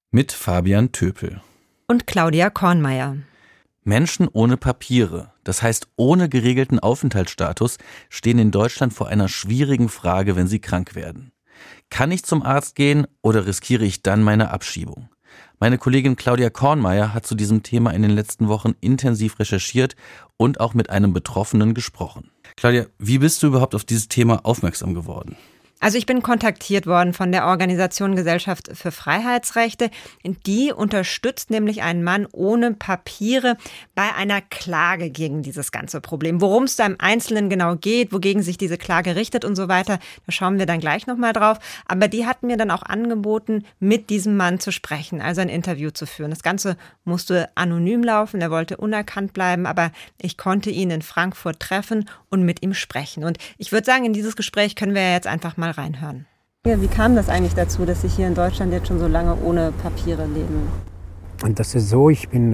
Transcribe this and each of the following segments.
Mit Fabian Töpel und Claudia Kornmeier. Menschen ohne Papiere, das heißt ohne geregelten Aufenthaltsstatus, stehen in Deutschland vor einer schwierigen Frage, wenn sie krank werden. Kann ich zum Arzt gehen oder riskiere ich dann meine Abschiebung? Meine Kollegin Claudia Kornmeier hat zu diesem Thema in den letzten Wochen intensiv recherchiert und auch mit einem Betroffenen gesprochen. Claudia, wie bist du überhaupt auf dieses Thema aufmerksam geworden? Also ich bin kontaktiert worden von der Organisation Gesellschaft für Freiheitsrechte. Die unterstützt nämlich einen Mann ohne Papiere bei einer Klage gegen dieses ganze Problem. Worum es da im Einzelnen genau geht, wogegen sich diese Klage richtet und so weiter, da schauen wir dann gleich nochmal drauf. Aber die hatten mir dann auch angeboten, mit diesem Mann zu sprechen, also ein Interview zu führen. Das Ganze musste anonym laufen, er wollte unerkannt bleiben, aber ich konnte ihn in Frankfurt treffen und mit ihm sprechen. Und ich würde sagen, in dieses Gespräch können wir jetzt einfach mal reinhören. Ja, wie kam das eigentlich dazu, dass Sie hier in Deutschland jetzt schon so lange ohne Papiere leben? Und das ist so, ich bin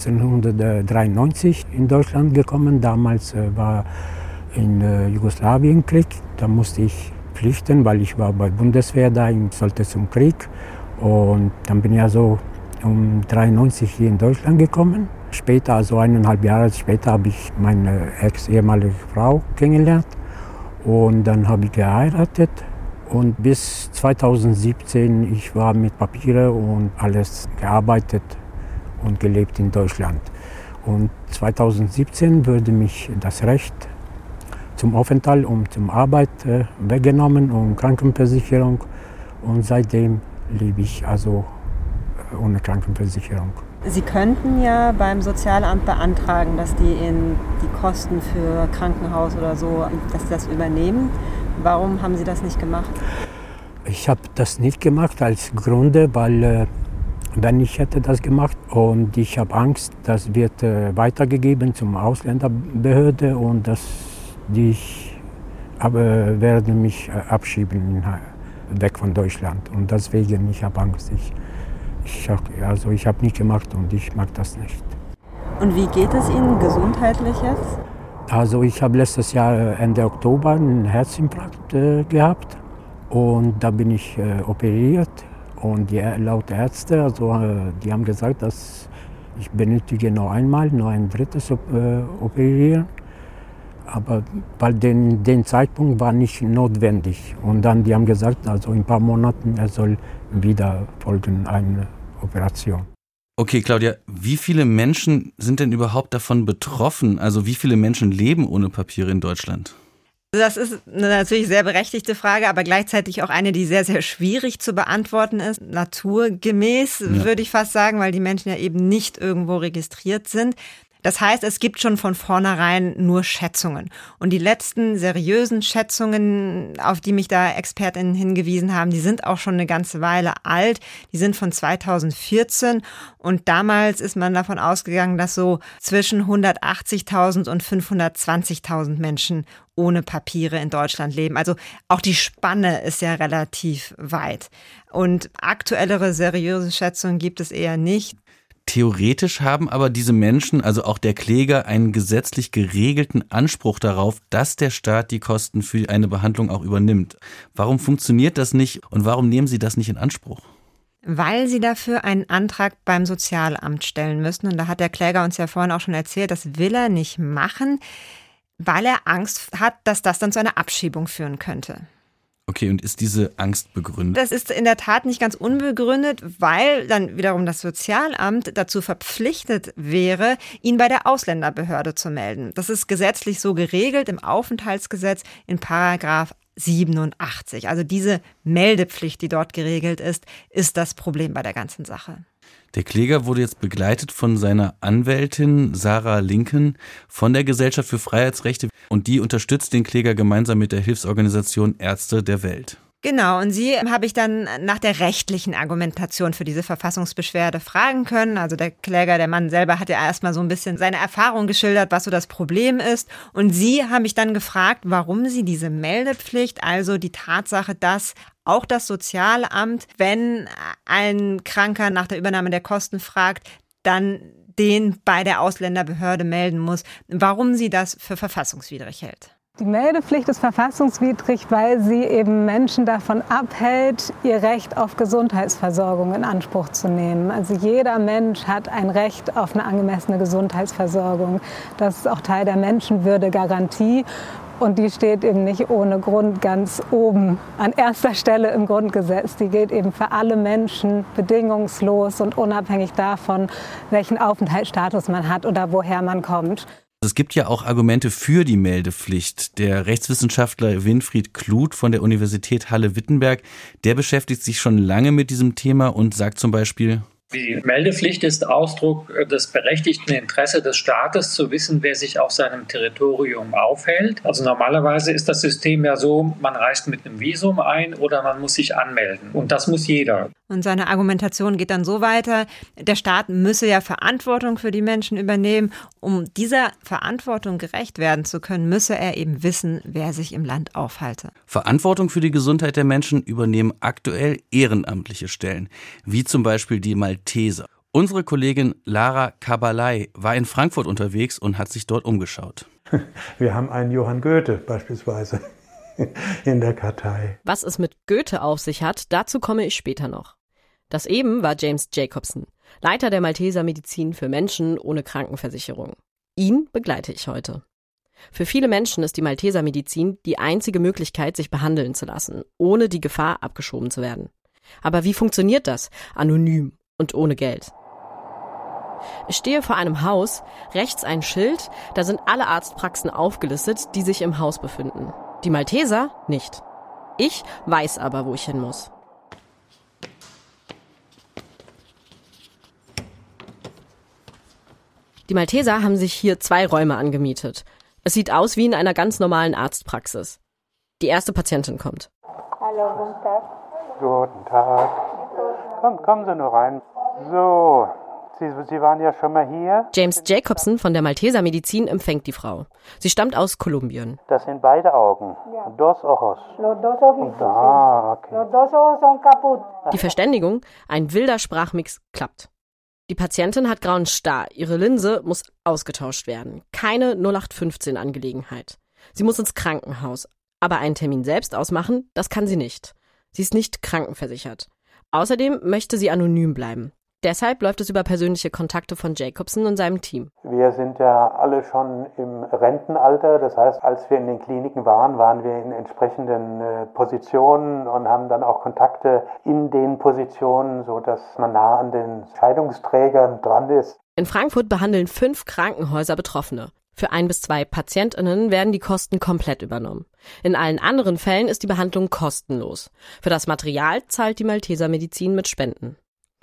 1993 in Deutschland gekommen. Damals war in Jugoslawien Krieg. Da musste ich flüchten, weil ich war bei Bundeswehr da, ich sollte zum Krieg. Und dann bin ich also um 1993 hier in Deutschland gekommen. Später, also 1,5 Jahre später, habe ich meine ehemalige Frau kennengelernt. Und dann habe ich geheiratet und bis 2017 ich war mit Papiere und alles gearbeitet und gelebt in Deutschland. Und 2017 wurde mich das Recht zum Aufenthalt und zum Arbeit weggenommen und Krankenversicherung. Und seitdem lebe ich also ohne Krankenversicherung. Sie könnten ja beim Sozialamt beantragen, dass die Ihnen die Kosten für Krankenhaus oder so, dass sie das übernehmen. Warum haben Sie das nicht gemacht? Ich habe das nicht gemacht als Gründe, weil wenn ich hätte das gemacht und ich habe Angst, das wird weitergegeben zum Ausländerbehörde und werden mich abschieben weg von Deutschland. Und deswegen ich habe Angst. Ich habe nicht gemacht und ich mag das nicht. Und wie geht es Ihnen gesundheitlich jetzt? Also ich habe letztes Jahr Ende Oktober einen Herzinfarkt gehabt und da bin ich operiert und laut Ärzte, die haben gesagt, dass ich benötige noch ein drittes operieren. Aber weil den Zeitpunkt war nicht notwendig. Und dann, die haben gesagt, also in ein paar Monaten, er soll wieder folgen eine Operation. Okay, Claudia, wie viele Menschen sind denn überhaupt davon betroffen? Also wie viele Menschen leben ohne Papiere in Deutschland? Das ist eine natürlich sehr berechtigte Frage, aber gleichzeitig auch eine, die sehr, sehr schwierig zu beantworten ist. Naturgemäß, würde ich fast sagen, weil die Menschen ja eben nicht irgendwo registriert sind. Das heißt, es gibt schon von vornherein nur Schätzungen. Und die letzten seriösen Schätzungen, auf die mich da ExpertInnen hingewiesen haben, die sind auch schon eine ganze Weile alt. Die sind von 2014. Und damals ist man davon ausgegangen, dass so zwischen 180.000 und 520.000 Menschen ohne Papiere in Deutschland leben. Also auch die Spanne ist ja relativ weit. Und aktuellere seriöse Schätzungen gibt es eher nicht. Theoretisch haben aber diese Menschen, also auch der Kläger, einen gesetzlich geregelten Anspruch darauf, dass der Staat die Kosten für eine Behandlung auch übernimmt. Warum funktioniert das nicht und warum nehmen Sie das nicht in Anspruch? Weil sie dafür einen Antrag beim Sozialamt stellen müssen. Und da hat der Kläger uns ja vorhin auch schon erzählt, das will er nicht machen, weil er Angst hat, dass das dann zu einer Abschiebung führen könnte. Okay, und ist diese Angst begründet? Das ist in der Tat nicht ganz unbegründet, weil dann wiederum das Sozialamt dazu verpflichtet wäre, ihn bei der Ausländerbehörde zu melden. Das ist gesetzlich so geregelt im Aufenthaltsgesetz in Paragraph 87. Also diese Meldepflicht, die dort geregelt ist das Problem bei der ganzen Sache. Der Kläger wurde jetzt begleitet von seiner Anwältin Sarah Linken von der Gesellschaft für Freiheitsrechte und die unterstützt den Kläger gemeinsam mit der Hilfsorganisation Ärzte der Welt. Genau, und sie habe ich dann nach der rechtlichen Argumentation für diese Verfassungsbeschwerde fragen können. Also der Kläger, der Mann selber, hat ja erstmal so ein bisschen seine Erfahrung geschildert, was so das Problem ist. Und sie haben mich dann gefragt, warum sie diese Meldepflicht, also die Tatsache, dass auch das Sozialamt, wenn ein Kranker nach der Übernahme der Kosten fragt, dann den bei der Ausländerbehörde melden muss, warum sie das für verfassungswidrig hält. Die Meldepflicht ist verfassungswidrig, weil sie eben Menschen davon abhält, ihr Recht auf Gesundheitsversorgung in Anspruch zu nehmen. Also jeder Mensch hat ein Recht auf eine angemessene Gesundheitsversorgung. Das ist auch Teil der Menschenwürdegarantie. Und die steht eben nicht ohne Grund ganz oben an erster Stelle im Grundgesetz. Die gilt eben für alle Menschen bedingungslos und unabhängig davon, welchen Aufenthaltsstatus man hat oder woher man kommt. Es gibt ja auch Argumente für die Meldepflicht. Der Rechtswissenschaftler Winfried Kluth von der Universität Halle-Wittenberg, der beschäftigt sich schon lange mit diesem Thema und sagt zum Beispiel: Die Meldepflicht ist Ausdruck des berechtigten Interesses des Staates, zu wissen, wer sich auf seinem Territorium aufhält. Also normalerweise ist das System ja so, man reist mit einem Visum ein oder man muss sich anmelden. Und das muss jeder. Und seine Argumentation geht dann so weiter, der Staat müsse ja Verantwortung für die Menschen übernehmen. Um dieser Verantwortung gerecht werden zu können, müsse er eben wissen, wer sich im Land aufhalte. Verantwortung für die Gesundheit der Menschen übernehmen aktuell ehrenamtliche Stellen, wie zum Beispiel die Malteser. Unsere Kollegin Lara Kabalay war in Frankfurt unterwegs und hat sich dort umgeschaut. Wir haben einen Johann Goethe beispielsweise in der Kartei. Was es mit Goethe auf sich hat, dazu komme ich später noch. Das eben war James Jacobson, Leiter der Malteser Medizin für Menschen ohne Krankenversicherung. Ihn begleite ich heute. Für viele Menschen ist die Malteser Medizin die einzige Möglichkeit, sich behandeln zu lassen, ohne die Gefahr, abgeschoben zu werden. Aber wie funktioniert das? Anonym und ohne Geld. Ich stehe vor einem Haus, rechts ein Schild, da sind alle Arztpraxen aufgelistet, die sich im Haus befinden. Die Malteser nicht. Ich weiß aber, wo ich hin muss. Die Malteser haben sich hier 2 Räume angemietet. Es sieht aus wie in einer ganz normalen Arztpraxis. Die erste Patientin kommt. Hallo, guten Tag. Guten Tag. Kommen Sie nur rein. So, Sie waren ja schon mal hier. James Jacobson von der Malteser Medizin empfängt die Frau. Sie stammt aus Kolumbien. Das sind beide Augen. Ja. Dos ojos. Los dos ojitos. Okay. Los dos ojos son caput. Die Verständigung, ein wilder Sprachmix, klappt. Die Patientin hat grauen Star. Ihre Linse muss ausgetauscht werden. Keine 0815-Angelegenheit. Sie muss ins Krankenhaus. Aber einen Termin selbst ausmachen, das kann sie nicht. Sie ist nicht krankenversichert. Außerdem möchte sie anonym bleiben. Deshalb läuft es über persönliche Kontakte von Jacobson und seinem Team. Wir sind ja alle schon im Rentenalter. Das heißt, als wir in den Kliniken waren, waren wir in entsprechenden Positionen und haben dann auch Kontakte in den Positionen, sodass man nah an den Entscheidungsträgern dran ist. In Frankfurt behandeln 5 Krankenhäuser Betroffene. Für 1 bis 2 PatientInnen werden die Kosten komplett übernommen. In allen anderen Fällen ist die Behandlung kostenlos. Für das Material zahlt die Malteser Medizin mit Spenden.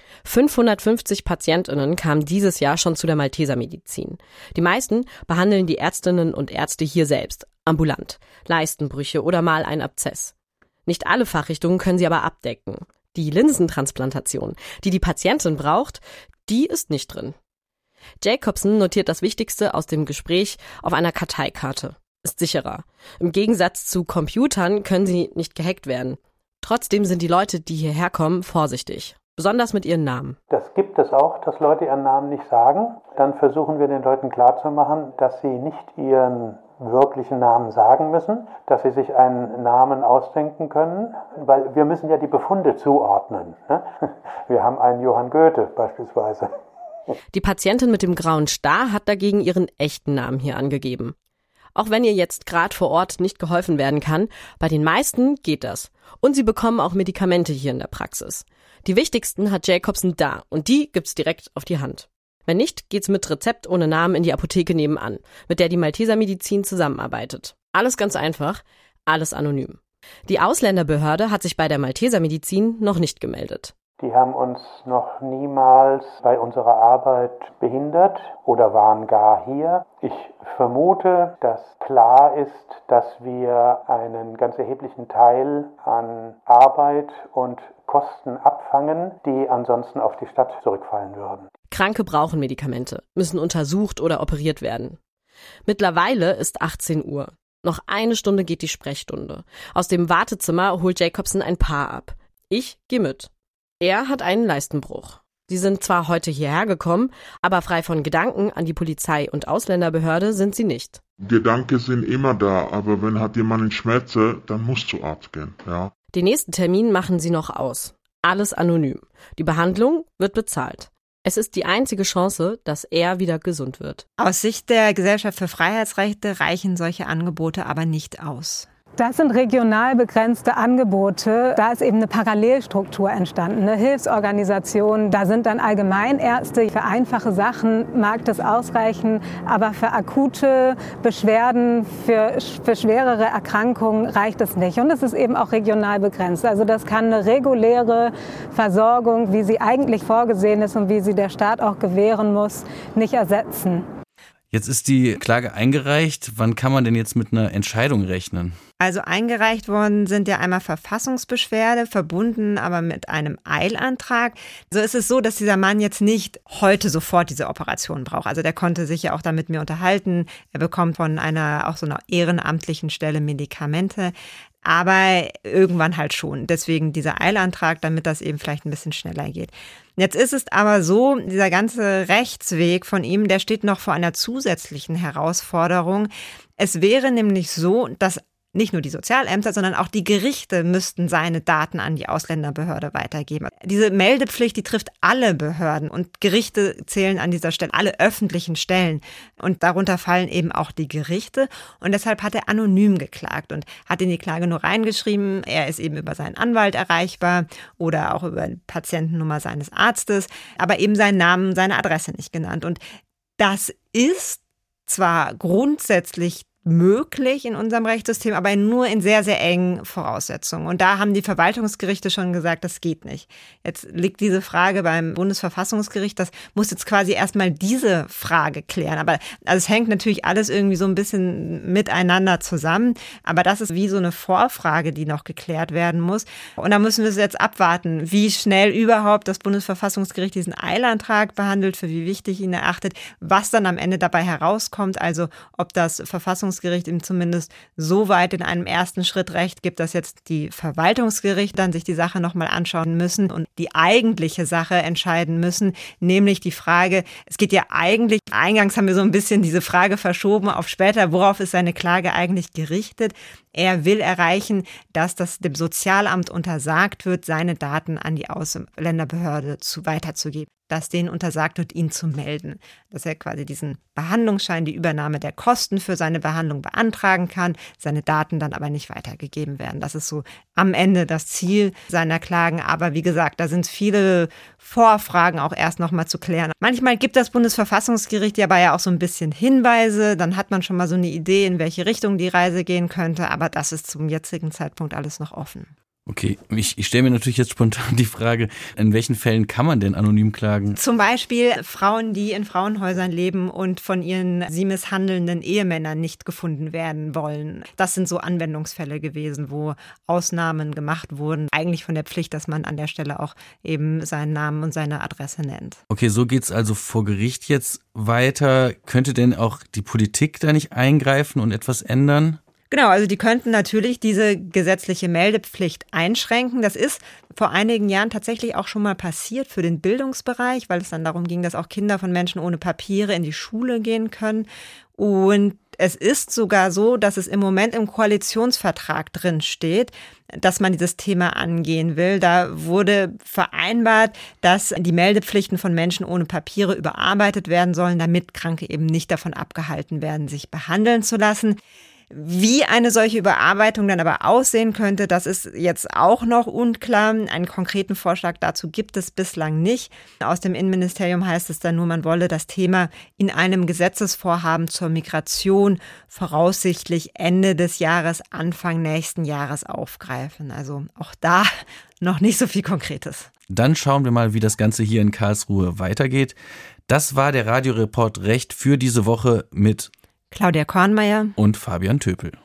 550 PatientInnen kamen dieses Jahr schon zu der Malteser Medizin. Die meisten behandeln die Ärztinnen und Ärzte hier selbst, ambulant, Leistenbrüche oder mal ein Abzess. Nicht alle Fachrichtungen können sie aber abdecken. Die Linsentransplantation, die die Patientin braucht, die ist nicht drin. Jacobson notiert das Wichtigste aus dem Gespräch auf einer Karteikarte. Ist sicherer. Im Gegensatz zu Computern können sie nicht gehackt werden. Trotzdem sind die Leute, die hierher kommen, vorsichtig. Besonders mit ihren Namen. Das gibt es auch, dass Leute ihren Namen nicht sagen. Dann versuchen wir den Leuten klarzumachen, dass sie nicht ihren wirklichen Namen sagen müssen, dass sie sich einen Namen ausdenken können, weil wir müssen ja die Befunde zuordnen. Ne? Wir haben einen Johann Goethe beispielsweise. Die Patientin mit dem grauen Star hat dagegen ihren echten Namen hier angegeben. Auch wenn ihr jetzt gerade vor Ort nicht geholfen werden kann, bei den meisten geht das. Und sie bekommen auch Medikamente hier in der Praxis. Die wichtigsten hat Jacobson da und die gibt's direkt auf die Hand. Wenn nicht, geht's mit Rezept ohne Namen in die Apotheke nebenan, mit der die Malteser Medizin zusammenarbeitet. Alles ganz einfach, alles anonym. Die Ausländerbehörde hat sich bei der Malteser Medizin noch nicht gemeldet. Die haben uns noch niemals bei unserer Arbeit behindert oder waren gar hier. Ich vermute, dass klar ist, dass wir einen ganz erheblichen Teil an Arbeit und Kosten abfangen, die ansonsten auf die Stadt zurückfallen würden. Kranke brauchen Medikamente, müssen untersucht oder operiert werden. Mittlerweile ist 18 Uhr. Noch 1 Stunde geht die Sprechstunde. Aus dem Wartezimmer holt Jacobson ein Paar ab. Ich gehe mit. Er hat einen Leistenbruch. Sie sind zwar heute hierher gekommen, aber frei von Gedanken an die Polizei und Ausländerbehörde sind sie nicht. Gedanken sind immer da, aber wenn hat jemand einen Schmerzen, dann muss zu Arzt gehen, ja. Den nächsten Termin machen sie noch aus. Alles anonym. Die Behandlung wird bezahlt. Es ist die einzige Chance, dass er wieder gesund wird. Aus Sicht der Gesellschaft für Freiheitsrechte reichen solche Angebote aber nicht aus. Das sind regional begrenzte Angebote. Da ist eben eine Parallelstruktur entstanden, eine Hilfsorganisation. Da sind dann Allgemeinärzte. Für einfache Sachen mag das ausreichen, aber für akute Beschwerden, für schwerere Erkrankungen reicht es nicht. Und es ist eben auch regional begrenzt. Also das kann eine reguläre Versorgung, wie sie eigentlich vorgesehen ist und wie sie der Staat auch gewähren muss, nicht ersetzen. Jetzt ist die Klage eingereicht. Wann kann man denn jetzt mit einer Entscheidung rechnen? Also eingereicht worden sind ja einmal Verfassungsbeschwerde, verbunden aber mit einem Eilantrag. So ist es so, dass dieser Mann jetzt nicht heute sofort diese Operation braucht. Also der konnte sich ja auch da mit mir unterhalten. Er bekommt von auch so einer ehrenamtlichen Stelle Medikamente. Aber irgendwann halt schon. Deswegen dieser Eilantrag, damit das eben vielleicht ein bisschen schneller geht. Jetzt ist es aber so, dieser ganze Rechtsweg von ihm, der steht noch vor einer zusätzlichen Herausforderung. Es wäre nämlich so, dass nicht nur die Sozialämter, sondern auch die Gerichte müssten seine Daten an die Ausländerbehörde weitergeben. Diese Meldepflicht, die trifft alle Behörden und Gerichte zählen an dieser Stelle alle öffentlichen Stellen. Und darunter fallen eben auch die Gerichte. Und deshalb hat er anonym geklagt und hat in die Klage nur reingeschrieben, er ist eben über seinen Anwalt erreichbar oder auch über die Patientennummer seines Arztes, aber eben seinen Namen, seine Adresse nicht genannt. Und das ist zwar grundsätzlich möglich in unserem Rechtssystem, aber nur in sehr, sehr engen Voraussetzungen. Und da haben die Verwaltungsgerichte schon gesagt, das geht nicht. Jetzt liegt diese Frage beim Bundesverfassungsgericht, das muss jetzt quasi erstmal diese Frage klären. Aber also es hängt natürlich alles irgendwie so ein bisschen miteinander zusammen. Aber das ist wie so eine Vorfrage, die noch geklärt werden muss. Und da müssen wir jetzt abwarten, wie schnell überhaupt das Bundesverfassungsgericht diesen Eilantrag behandelt, für wie wichtig ihn erachtet, was dann am Ende dabei herauskommt, also ob das Verfassungsgericht ihm zumindest so weit in einem ersten Schritt Recht gibt, dass jetzt die Verwaltungsgerichte dann sich die Sache nochmal anschauen müssen und die eigentliche Sache entscheiden müssen, nämlich die Frage, es geht ja eigentlich, eingangs haben wir so ein bisschen diese Frage verschoben auf später, worauf ist seine Klage eigentlich gerichtet? Er will erreichen, dass das dem Sozialamt untersagt wird, seine Daten an die Ausländerbehörde weiterzugeben. Dass denen untersagt wird, ihn zu melden. Dass er quasi diesen Behandlungsschein, die Übernahme der Kosten für seine Behandlung beantragen kann, seine Daten dann aber nicht weitergegeben werden. Das ist so am Ende das Ziel seiner Klagen. Aber wie gesagt, da sind viele Vorfragen auch erst noch mal zu klären. Manchmal gibt das Bundesverfassungsgericht ja aber ja auch so ein bisschen Hinweise. Dann hat man schon mal so eine Idee, in welche Richtung die Reise gehen könnte. Aber das ist zum jetzigen Zeitpunkt alles noch offen. Okay, ich stelle mir natürlich jetzt spontan die Frage, in welchen Fällen kann man denn anonym klagen? Zum Beispiel Frauen, die in Frauenhäusern leben und von ihren sie misshandelnden Ehemännern nicht gefunden werden wollen. Das sind so Anwendungsfälle gewesen, wo Ausnahmen gemacht wurden. Eigentlich von der Pflicht, dass man an der Stelle auch eben seinen Namen und seine Adresse nennt. Okay, so geht's also vor Gericht jetzt weiter. Könnte denn auch die Politik da nicht eingreifen und etwas ändern? Genau, also die könnten natürlich diese gesetzliche Meldepflicht einschränken. Das ist vor einigen Jahren tatsächlich auch schon mal passiert für den Bildungsbereich, weil es dann darum ging, dass auch Kinder von Menschen ohne Papiere in die Schule gehen können. Und es ist sogar so, dass es im Moment im Koalitionsvertrag drin steht, dass man dieses Thema angehen will. Da wurde vereinbart, dass die Meldepflichten von Menschen ohne Papiere überarbeitet werden sollen, damit Kranke eben nicht davon abgehalten werden, sich behandeln zu lassen. Wie eine solche Überarbeitung dann aber aussehen könnte, das ist jetzt auch noch unklar. Einen konkreten Vorschlag dazu gibt es bislang nicht. Aus dem Innenministerium heißt es dann nur, man wolle das Thema in einem Gesetzesvorhaben zur Migration voraussichtlich Ende des Jahres, Anfang nächsten Jahres aufgreifen. Also auch da noch nicht so viel Konkretes. Dann schauen wir mal, wie das Ganze hier in Karlsruhe weitergeht. Das war der Radioreport Recht für diese Woche mit Claudia Kornmeier und Fabian Töpel.